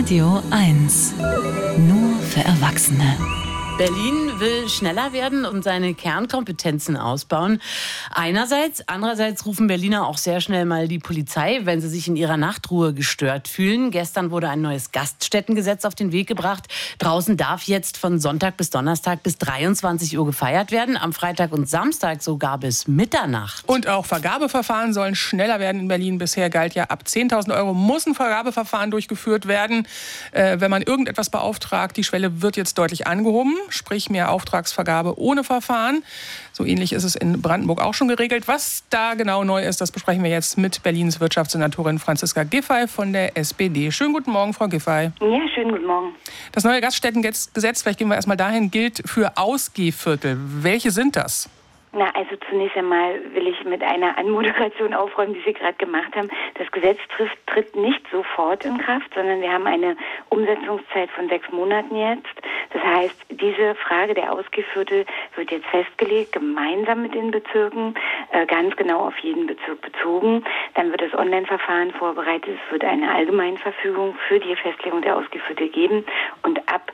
Radio 1. Nur für Erwachsene. Berlin will schneller werden und seine Kernkompetenzen ausbauen. Einerseits, andererseits rufen Berliner auch sehr schnell mal die Polizei, wenn sie sich in ihrer Nachtruhe gestört fühlen. Gestern wurde ein neues Gaststättengesetz auf den Weg gebracht. Draußen darf jetzt von Sonntag bis Donnerstag bis 23 Uhr gefeiert werden, am Freitag und Samstag sogar bis Mitternacht. Und auch Vergabeverfahren sollen schneller werden in Berlin. Bisher galt ja, ab 10.000 Euro muss ein Vergabeverfahren durchgeführt werden, wenn man irgendetwas beauftragt. Die Schwelle wird jetzt deutlich angehoben. Sprich mehr Auftragsvergabe ohne Verfahren. So ähnlich ist es in Brandenburg auch schon geregelt. Was da genau neu ist, das besprechen wir jetzt mit Berlins Wirtschaftssenatorin Franziska Giffey von der SPD. Schönen guten Morgen, Frau Giffey. Ja, schönen guten Morgen. Das neue Gaststättengesetz, vielleicht gehen wir erstmal dahin, gilt für Ausgehviertel. Welche sind das? Na, also zunächst einmal will ich mit einer Anmoderation aufräumen, die Sie gerade gemacht haben. Das Gesetz tritt nicht sofort in Kraft, sondern wir haben eine Umsetzungszeit von 6 Monaten jetzt. Das heißt, diese Frage der Ausgehviertel wird jetzt festgelegt, gemeinsam mit den Bezirken, ganz genau auf jeden Bezirk bezogen. Dann wird das Online-Verfahren vorbereitet. Es wird eine Allgemeinverfügung für die Festlegung der Ausgehviertel geben. Und ab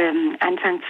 Anfang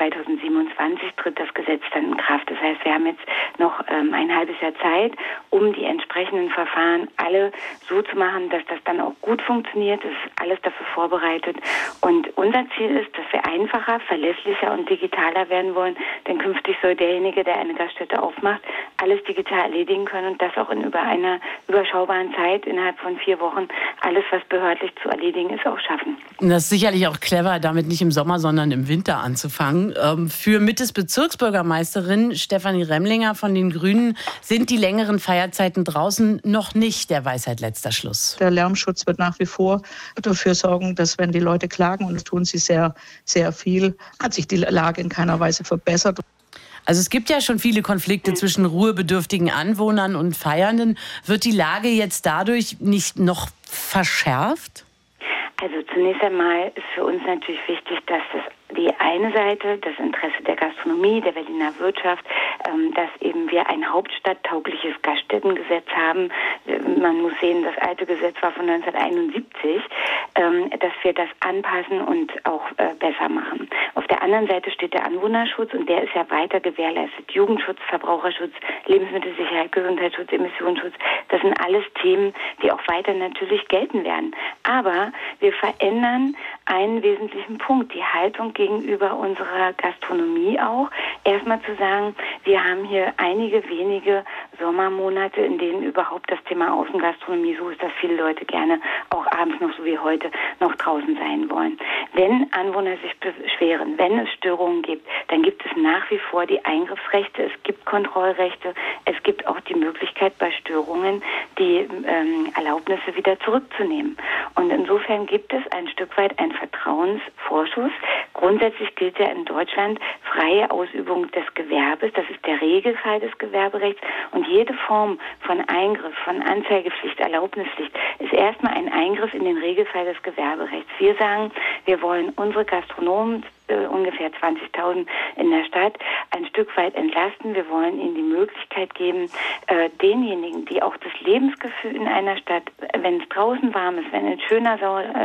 2027 tritt das Gesetz dann in Kraft. Das heißt, wir haben jetzt noch ein halbes Jahr Zeit, um die entsprechenden Verfahren alle so zu machen, dass das dann auch gut funktioniert. Es ist alles dafür vorbereitet. Und unser Ziel ist, dass wir einfacher, verlässlicher und digitaler werden wollen. Denn künftig soll derjenige, der eine Gaststätte aufmacht, alles digital erledigen können und das auch in einer überschaubaren Zeit, innerhalb von 4 Wochen, alles, was behördlich zu erledigen ist, auch schaffen. Das ist sicherlich auch clever, damit nicht im Sommer, sondern im Winter anzufangen. Für Mittes Bezirksbürgermeisterin Stefanie Remlinger von den Grünen sind die längeren Feierzeiten draußen noch nicht der Weisheit letzter Schluss. Der Lärmschutz wird nach wie vor dafür sorgen, dass wenn die Leute klagen, und das tun sie sehr, sehr viel, hat sich die Lage in keiner Weise verbessert. Also es gibt ja schon viele Konflikte zwischen ruhebedürftigen Anwohnern und Feiernden. Wird die Lage jetzt dadurch nicht noch verschärft? Also zunächst einmal ist für uns natürlich wichtig, dass die eine Seite, das Interesse der Gastronomie, der Berliner Wirtschaft, dass eben wir ein hauptstadttaugliches Gaststättengesetz haben. Man muss sehen, das alte Gesetz war von 1971, dass wir das anpassen und auch besser machen. Auf der anderen Seite steht der Anwohnerschutz und der ist ja weiter gewährleistet. Jugendschutz, Verbraucherschutz, Lebensmittelsicherheit, Gesundheitsschutz, Emissionsschutz, das sind alles Themen, die auch weiter natürlich gelten werden. Aber wir verändern einen wesentlichen Punkt, die Haltung gegenüber unserer Gastronomie auch. Erstmal zu sagen, wir haben hier einige wenige Sommermonate, in denen überhaupt das Thema Außengastronomie so ist, dass viele Leute gerne auch abends noch so wie heute noch draußen sein wollen. Wenn Anwohner sich beschweren, wenn es Störungen gibt, dann gibt es nach wie vor die Eingriffsrechte, es gibt Kontrollrechte, es gibt auch die Möglichkeit bei Störungen, die Erlaubnisse wieder zurückzunehmen. Und insofern gibt es ein Stück weit einen Vertrauensvorschuss. Grundsätzlich gilt ja in Deutschland freie Ausübung des Gewerbes. Das ist der Regelfall des Gewerberechts. Und jede Form von Eingriff, von Anzeigepflicht, Erlaubnispflicht ist erstmal ein Eingriff in den Regelfall des Gewerberechts. Wir sagen, wir wollen unsere Gastronomen, ungefähr 20.000 in der Stadt, ein Stück weit entlasten. Wir wollen ihnen die Möglichkeit geben, denjenigen, die auch das Lebensgefühl in einer Stadt, wenn es draußen warm ist, wenn ein schöner,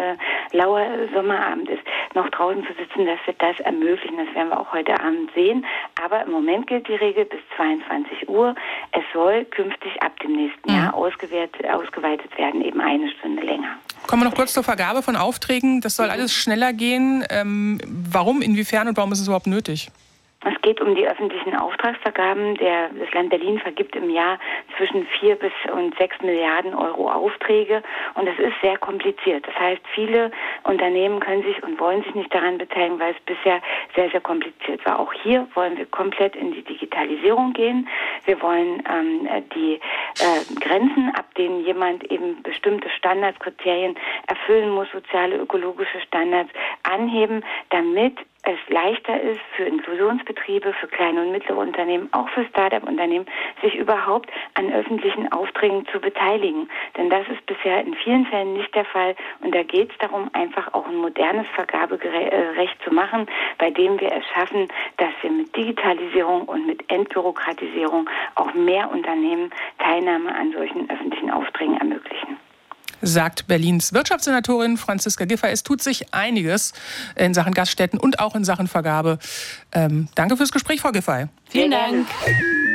lauer Sommerabend ist, noch draußen zu sitzen, dass wir das ermöglichen. Das werden wir auch heute Abend sehen. Aber im Moment gilt die Regel bis 22 Uhr. Es soll künftig ab dem nächsten Jahr ausgeweitet werden, eben 1 Stunde länger. Kommen wir noch kurz zur Vergabe von Aufträgen. Das soll alles schneller gehen. Warum, inwiefern und warum ist es überhaupt nötig? Es geht um die öffentlichen Auftragsvergaben. Das Land Berlin vergibt im Jahr zwischen 4 und 6 Milliarden Euro Aufträge. Und es ist sehr kompliziert. Das heißt, viele Unternehmen können sich und wollen sich nicht daran beteiligen, weil es bisher sehr, sehr kompliziert war. Auch hier wollen wir komplett in die Digitalisierung gehen. Wir wollen die Grenzen, ab denen jemand eben bestimmte Standards, Kriterien erfüllen muss, soziale, ökologische Standards anheben, damit es leichter ist für Inklusionsbetriebe, für kleine und mittlere Unternehmen, auch für Start-up-Unternehmen, sich überhaupt an öffentlichen Aufträgen zu beteiligen. Denn das ist bisher in vielen Fällen nicht der Fall. Und da geht es darum, einfach auch ein modernes Vergaberecht zu machen, bei dem wir es schaffen, dass wir mit Digitalisierung und mit Entbürokratisierung auch mehr Unternehmen Teilnahme an solchen öffentlichen Aufträgen ermöglichen. sagt Berlins Wirtschaftssenatorin Franziska Giffey. Es tut sich einiges in Sachen Gaststätten und auch in Sachen Vergabe. Danke fürs Gespräch, Frau Giffey. Vielen Dank.